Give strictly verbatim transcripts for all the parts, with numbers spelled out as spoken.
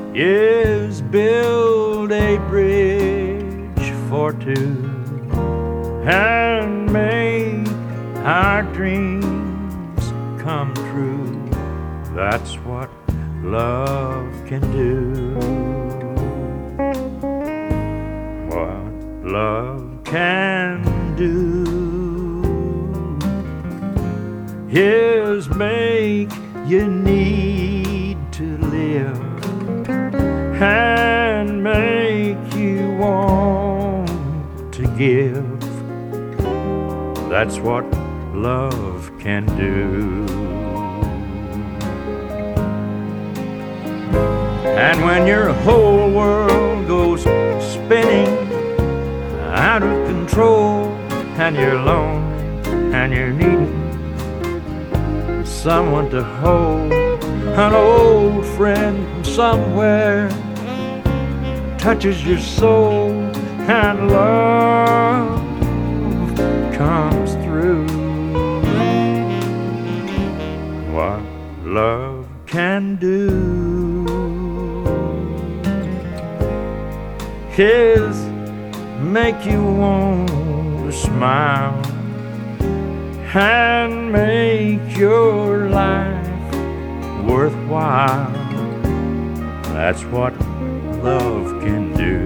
is build a bridge for two and make our dreams come true. That's what love can do. What love can do is make you need to live and make you want to give. That's what love can do. And when your whole world goes spinning out of control and you're lonely and you're needing someone to hold, an old friend from somewhere touches your soul and love comes through. What love can do is make you want to smile and make your life worthwhile. That's what love can do.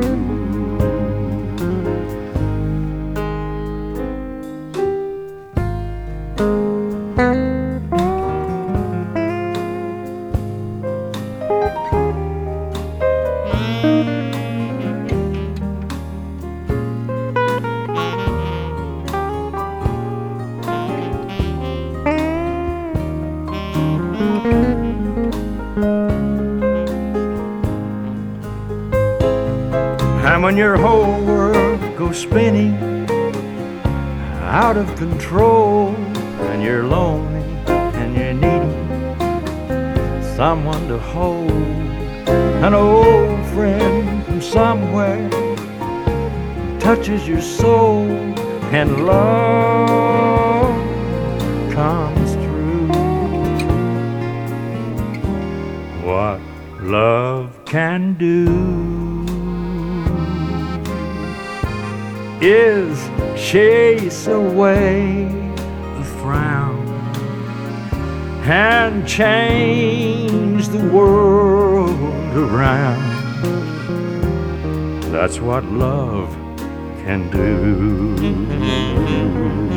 And when your whole world goes spinning out of control and you're lonely and you're needing someone to hold, an old friend from somewhere touches your soul and love comes through. What love can do is chase away the frown and change the world around. That's what love can do.